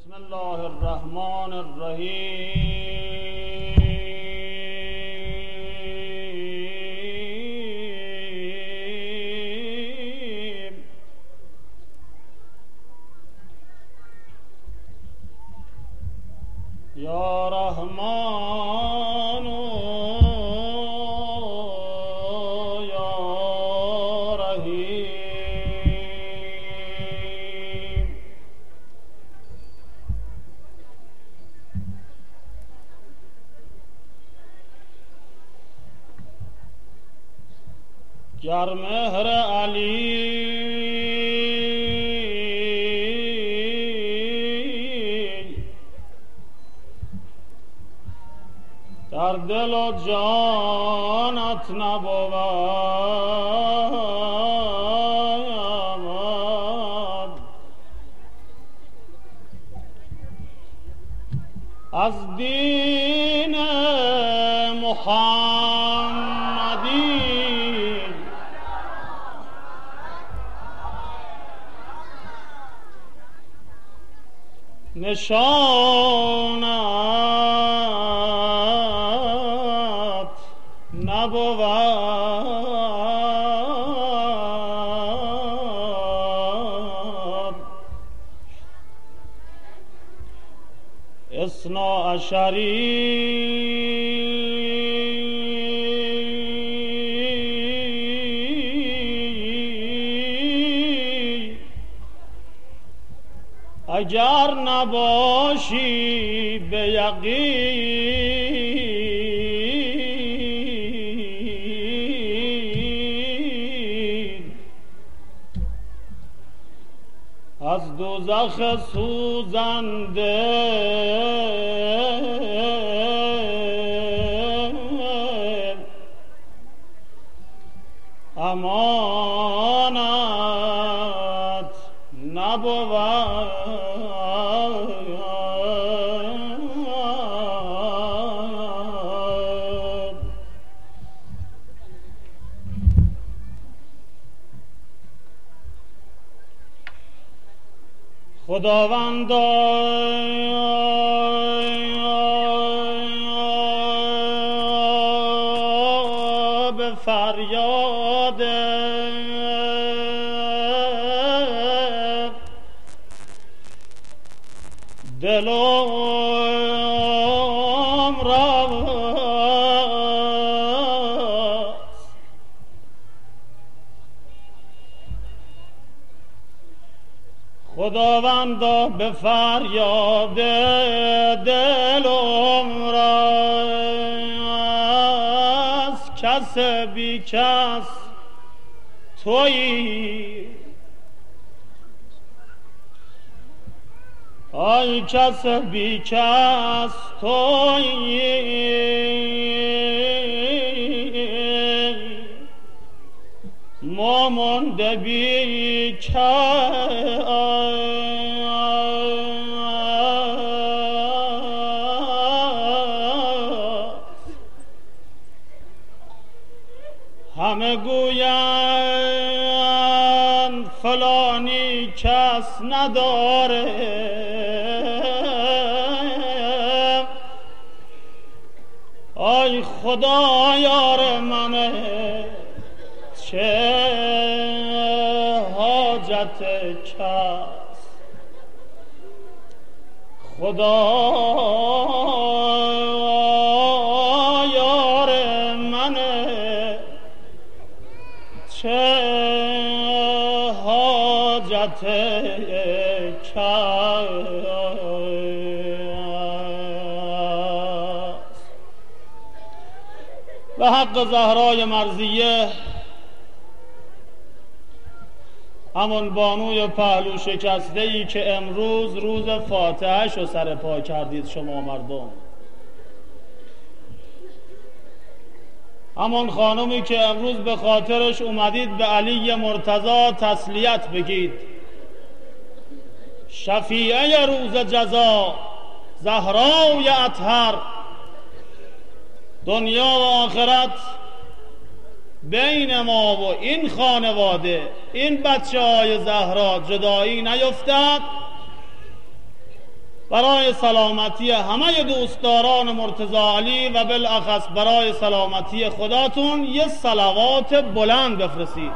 بسم الله الرحمن الرحیم. یا رحمان یا رحیم. گر مهر علی در دل و جانت نبود، از دین محمدی نشانت نبود. اثنا عشری اگر نباشی به یقین، از دوزخ سوزنده امانت نبود. خداوندا به فریاد دلم رواست، خداوندا به فریاد دلم راست. کس بی کس تویی، آی کس بی کس تویی، ما مانده بی کس، همه گویند فلانی کس نداره، آی خدا یار منه چه حاجت کس، خدا یار منه چه حاجت کس. به حق زهرای مرضیه، همون بانوی پهلو شکسته ای که امروز روز فاتحه‌شو سر پا کردید شما مردم، همون خانومی که امروز به خاطرش اومدید به علی مرتضی تسلیت بگید، شفیعه روز جزا، زهرای اطهر، دنیا و آخرت بین ما و این خانواده، این بچه های زهرا جدایی نیفتد برای سلامتی همه دوستداران مرتضی علی و بالاخص برای سلامتی خداتون یه صلوات بلند بفرستید.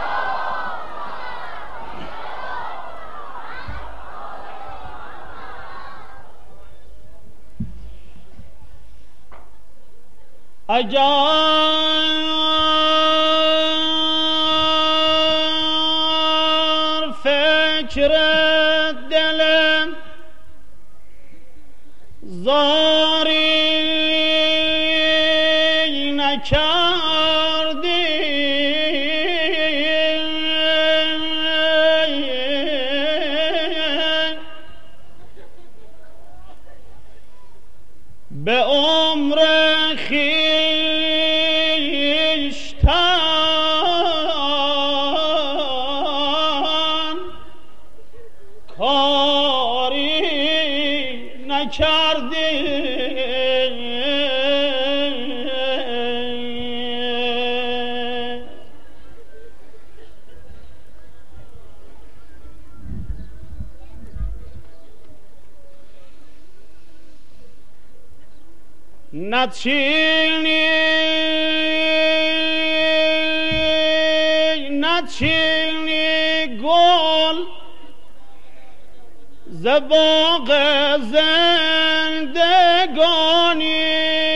اگر فکر دلم زاری نکردی به عمر خویشتن کاری نکردی، نچینی گل ز باغ زندگانی،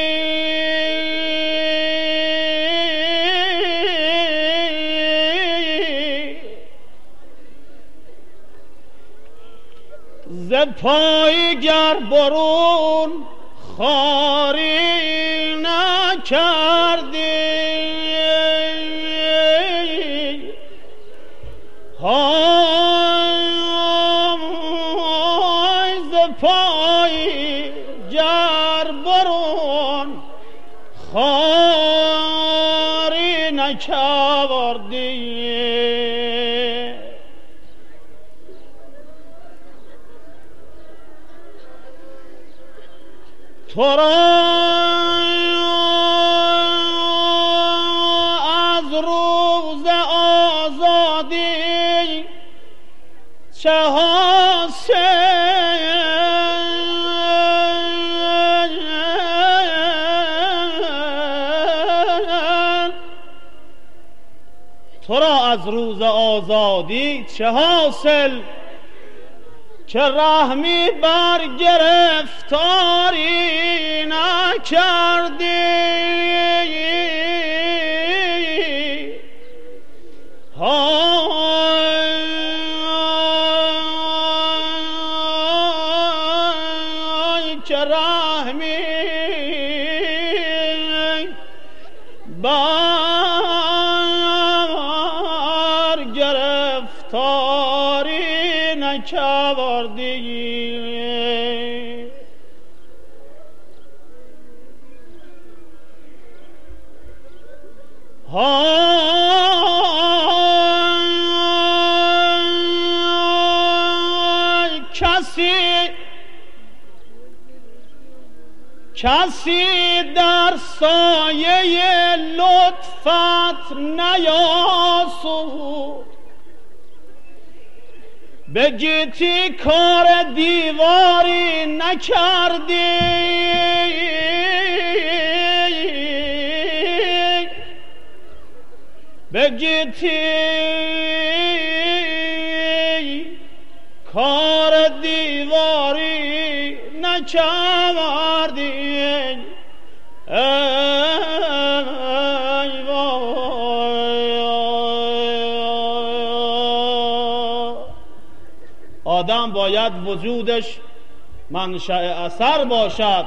ز پای گر برون خاری نکردی، ز پای گر برون خاری نکردی. تو را از روز آزادی چه حاصل، تو را از روز آزادی چه حاصل که رحمی بر گرفتاری نکردی، که رحمی بر گرفتاری نکردی. کسی در سایه لطفت نیاسود، به گیتی کار دیواری نکردی، به گیتی کار دیواری نکردی. آدم باید وجودش منشأ اثر باشد،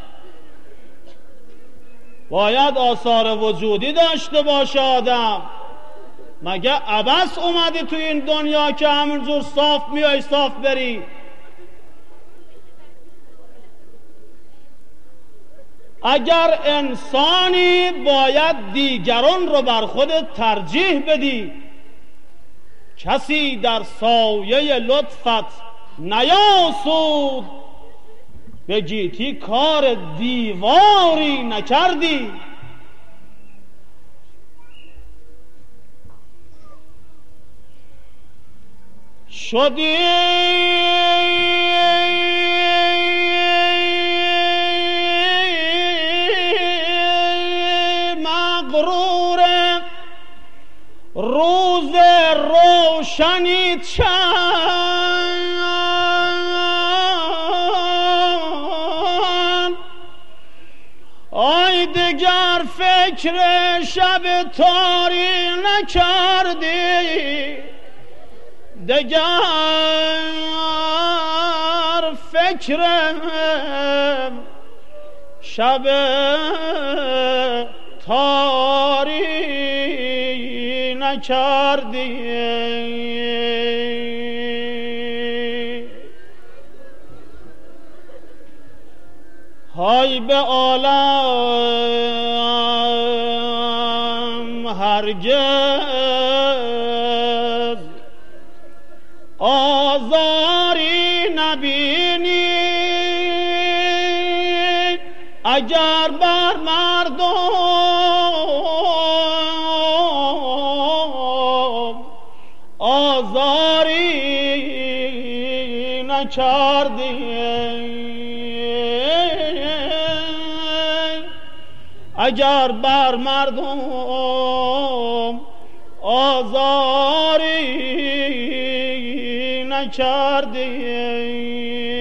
باید آثار وجودی داشته باشه آدم. مگه عبث اومدی تو این دنیا که همینجور صاف میای صاف بری؟ اگر انسانی باید دیگران رو بر خودت ترجیح بدی. کسی در سایه لطفت نیاسود، به گیتی کار دیواری نکردی. شدی نبید چند آی دگر فکر شب تاری نکردی دگر فکر شب تاری نکردی های به عالم هرگز آزاری نبینی اگر بر مردم آزاری نکردی اگر بر مردم آزاری نکردی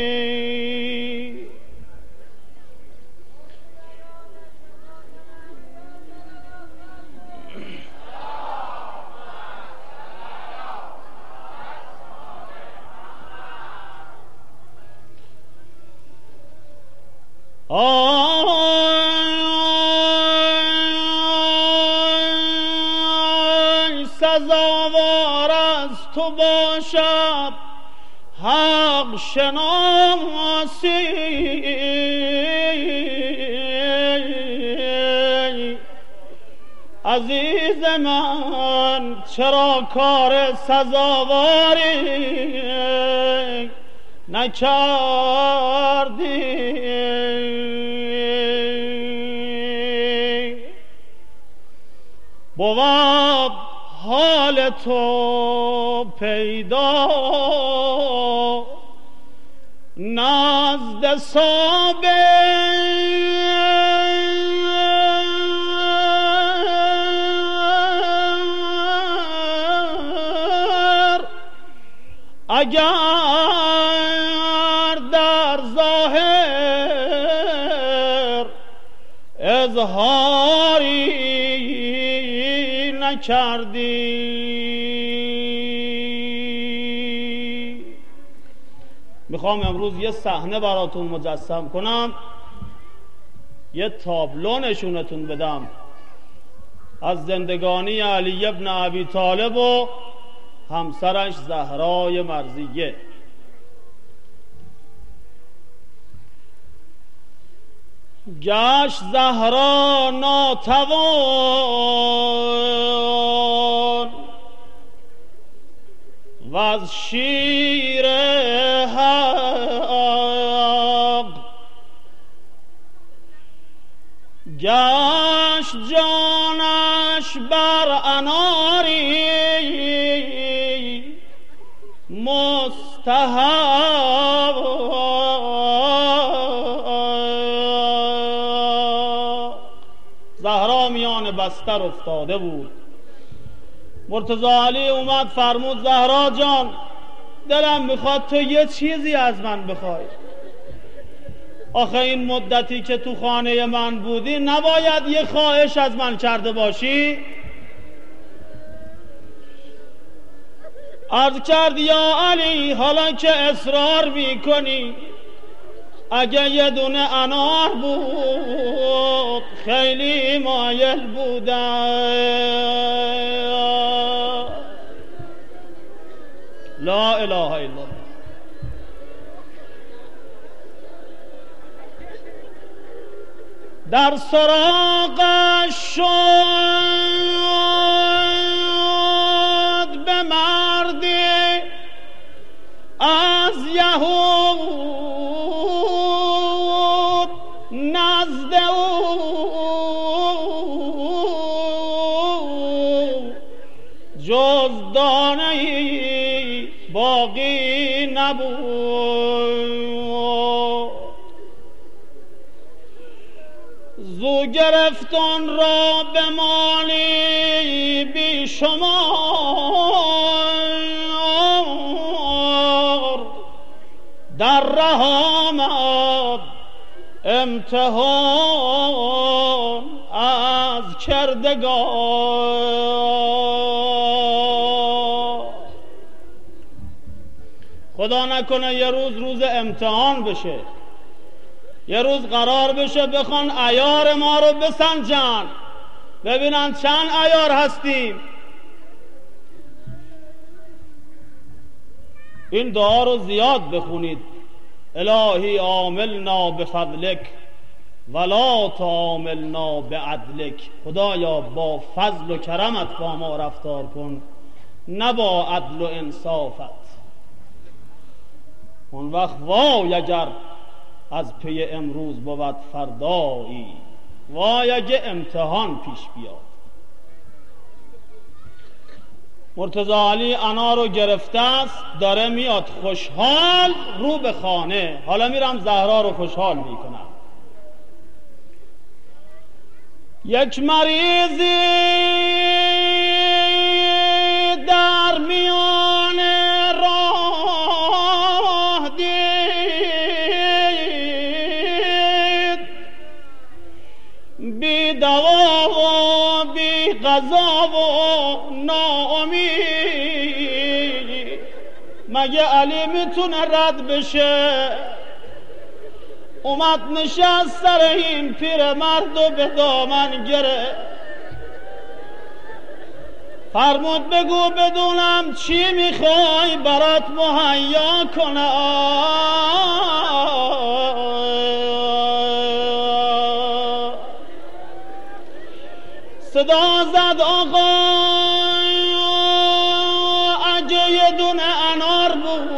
سزاوار از تو باشد حق شناسی عزیز من چرا کار سزاواری نکردی بود حال تو پیدا نزد صابر اگر در ظاهر اظهاری نکردی. میخوام امروز یه صحنه براتون مجسم کنم، یه تابلو نشونتون بدم از زندگانی علی ابن ابی طالب و همسرش زهرای مرضیه. گشت زهرا ناتوان و از شیر حق گشت جانش بر اناری مستحب. زهرا میان بستر افتاده بود. مرتضی علی اومد فرمود زهرا جان دلم میخواد تو یه چیزی از من بخوای. آخه این مدتی که تو خانه من بودی نباید یه خواهش از من کرده باشی؟ عرض کرد یا علی حالا که اصرار میکنی اگه یه دونه انار بود خیلی مایل بودم. لا اله الا الله. در سراغش شد به مردی از یهود نزد او جز دانه‌ای باقی نبود. زو گرفتان را به مالی بی شمار ره آمد امتحان از کردگار. خدا نکنه یه روز امتحان بشه، یه روز قرار بشه بخوان عیار ما رو بسنجن، ببینن چند عیار هستیم. این دعا رو زیاد بخونید: الهی عاملنا بفضلک ولا تعاملنا بعدلک. خدایا با فضل و کرمت با ما رفتار کن، نه با عدل و انصافت. اون وقت وای اگر از پی امروز بود فردایی، وای اگه امتحان پیش بیاد. مرتضی علی انا رو گرفته است، داره میاد خوشحال رو به خانه. حالا میرم زهرا رو خوشحال میکنم. یک مریضی در میان راه دید، بی دوا و بی غذا و ناامید. مگه علی میتونه رد بشه؟ اومد نشست سر این پیر مرد و به دامن گره، فرمود بگو بدونم چی میخوای برات مهیا کنم. صدا زد آقا اگه یه دونه انار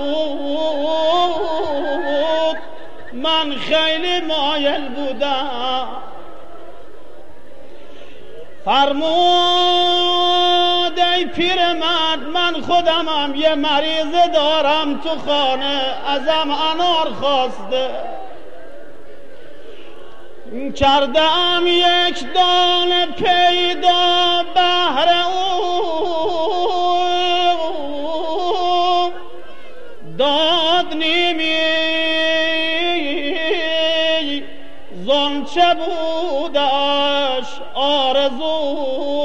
بود من خیلی مایل بودم. فرمود ای پیرمرد من خودمم یه مریضه دارم تو خانه، ازم انار خواسته، کردم یک دانه پیدا بهر او، داد نیمی زنچه بودش آرزو.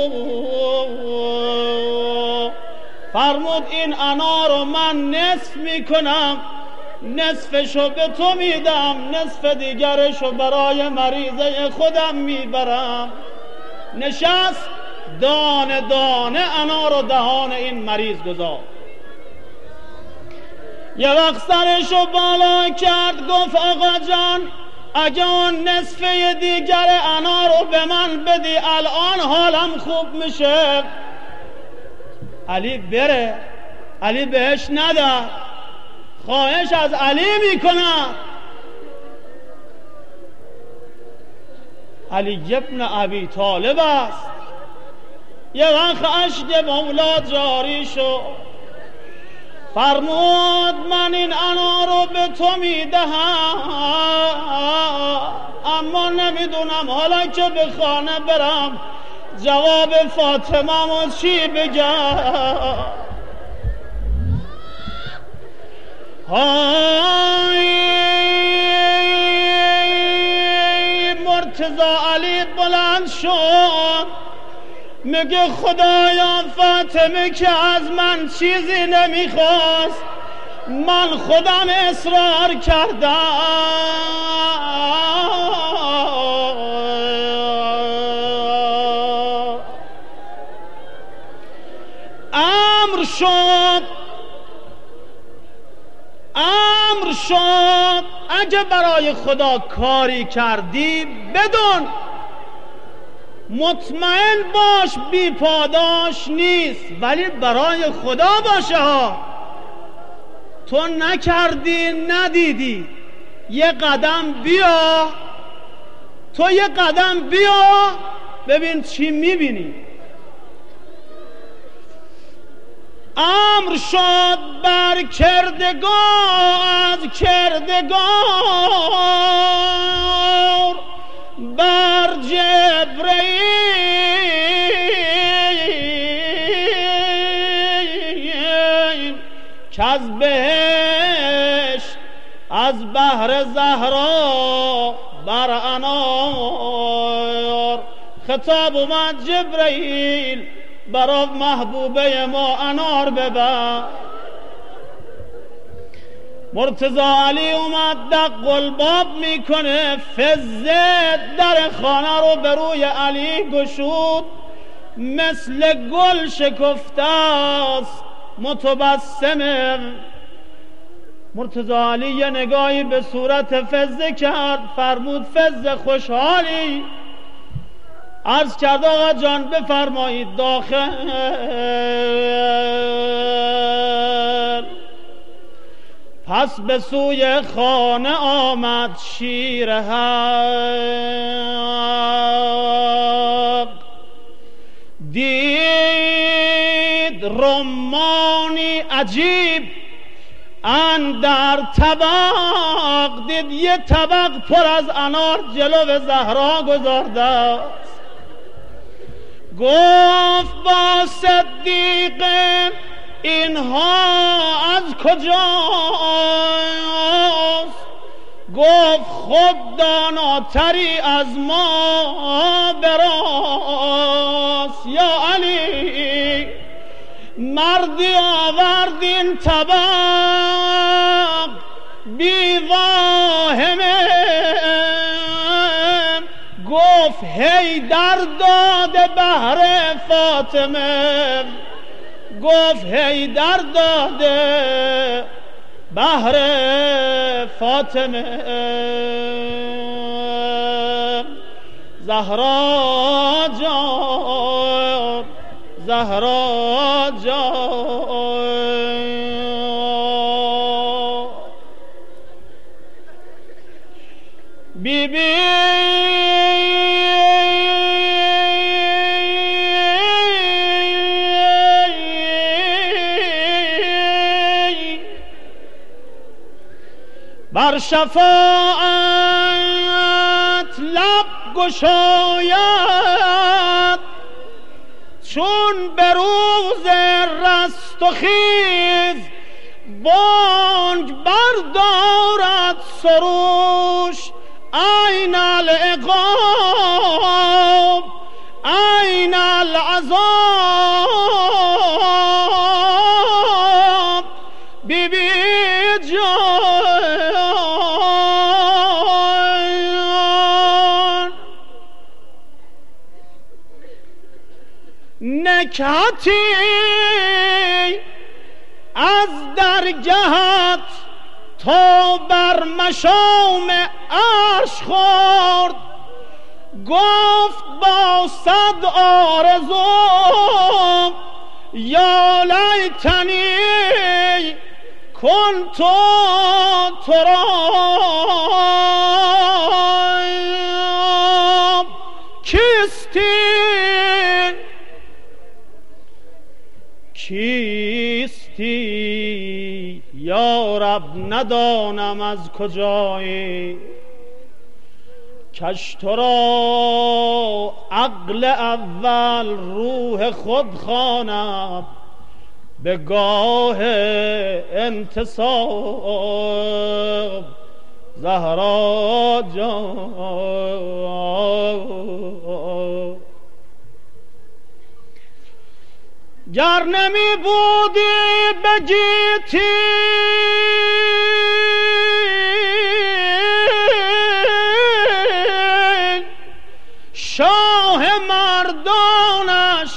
فرمود این انارو من نصف میکنم، نصفشو به تو میدم، نصف دیگرشو برای مریضه خودم میبرم. نشست دانه دانه انارو دهان این مریض گذاشت. یه وقت سرشو بالا کرد گفت آقا جان اگه اون نصفه دیگر انارو به من بدی الان حالم خوب میشه. علی بره، علی بهش نده، خواهش از علی میکنم. علی ابن ابی طالب است. یه وقت اشک مولا جاری شد، فرمود من این انارو به تو میدهم، اما نمیدونم حالا که به خانه برم جواب فاطمه و چی بگم. های مرتضی علی بلند شد میگه خدایا فاطمه که از من چیزی نمیخواست، من خودم اصرار کردم. امر شد اگه برای خدا کاری کردی بدون، مطمئن باش بی پاداش نیست، ولی برای خدا باشه ها. تو نکردی ندیدی، یه قدم بیا، تو یه قدم بیا ببین چی میبینی. امر شد بر کردگار از کردگار بر جبرئیل کز بهشت از بحر زهرا بر انار. خطاب اومد جبرئیل برای محبوبه ما انار ببر. مرتضی علی اومد دق الباب میکنه، فزه در خانه رو به روی علی گشود، مثل گل شکفته است متبسمه. مرتضی علی یه نگاهی به صورت فزه کرد، فرمود فزه خوشحالی؟ عرض کرد آقا جان بفرمایید داخل. پس به سوی خانه آمد شیر حق، دید رمانی عجیب اندر طبق، دید یه طبق پر از انار جلو زهرا گذارده است. گفت با صدیق اینها از کجاست؟ گفت خود داناتری از ما براست. یا علی مردی آورد این طبق بی واهمه، گفت حیدر داده بهر فاطمه، گفت حیدر داده بهر فاطمه. زهرا جان زهرا جان بی بی بر شفاعت لب گشاید، چون به روز رست و خیز بانگ بردارد سروش. این العقاب این العذاب بی بی جان. نکهتی از درگهت تا بر مشام عرش خورد، گفت با صد آرزو یا لیتنی کنت تراب. کیستی یا رب ندانم از کجایی، کش تو را عقل اول روح خود خوانم به گاه انتصاب. زهرا جان گر نمی بودی بگیتی شاه مردانش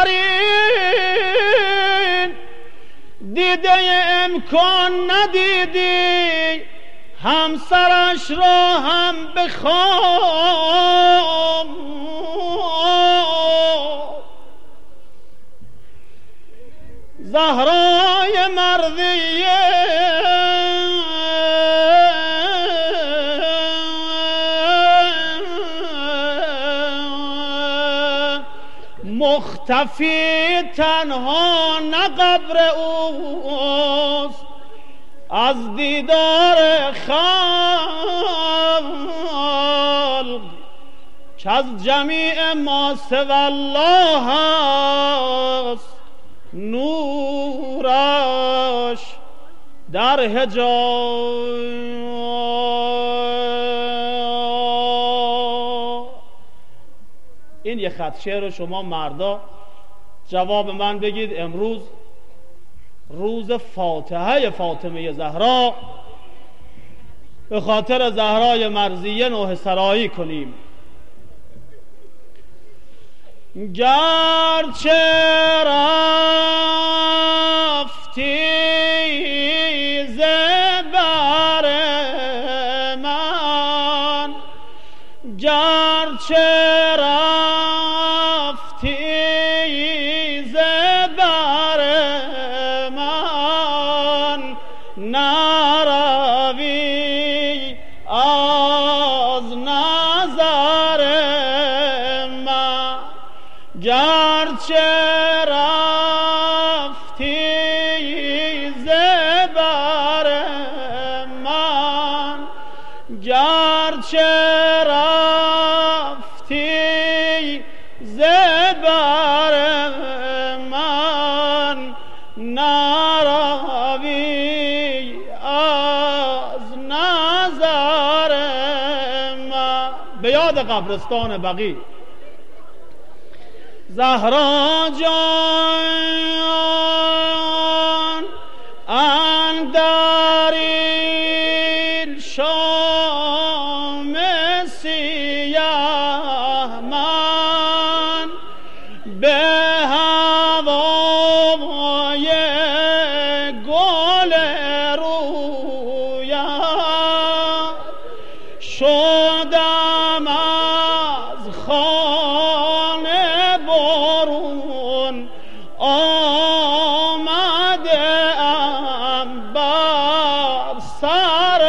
قرین، دیده امکان ندیدی همسرش را هم بخوام. زهرای مرضیه مختفی تنها نه قبر اوست، از دیدار خلق که از جمیع ما سوی الله است، نورش در حجاب این یه خط شعر رو شما مردا جواب من بگید امروز روز فاتحه فاطمه زهرا به خاطر زهرای مرضیه نوحه سرایی کنیم. گرچه رفتی ز بر من، گرچه رفتی ز بر من، نروی از نظر من. گرچه رفتی ز بر من، گرچه رفتی ز بر من، نروی از نظر من. به یاد قبرستان بقیع. زهرا جان اندر این شام سیاه من، به هوای گل رویت شدم از خانه برون، آمده ام بر سر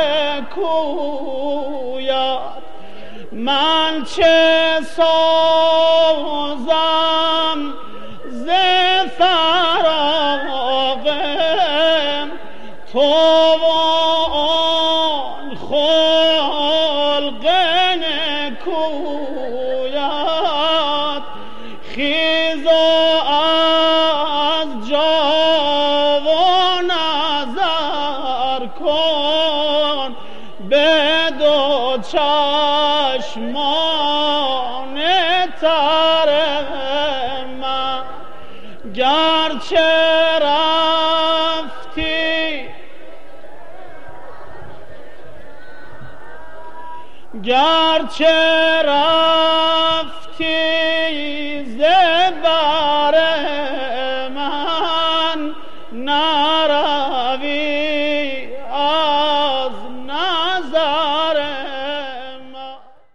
کویت. من چه سازم ز فراقم، تو و آن خلق نکویت. خیز و از جا و نظر کن، به دو چشمان تر من. گرچه رفتی، گرچه رفتی